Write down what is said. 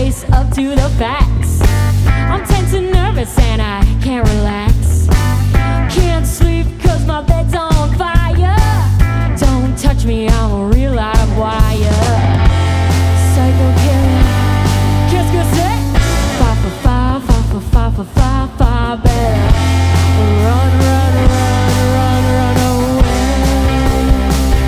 face up to the facts. I'm tense and nervous and I can't relax. Can't sleep cause my bed's on fire. Don't touch me, I'm a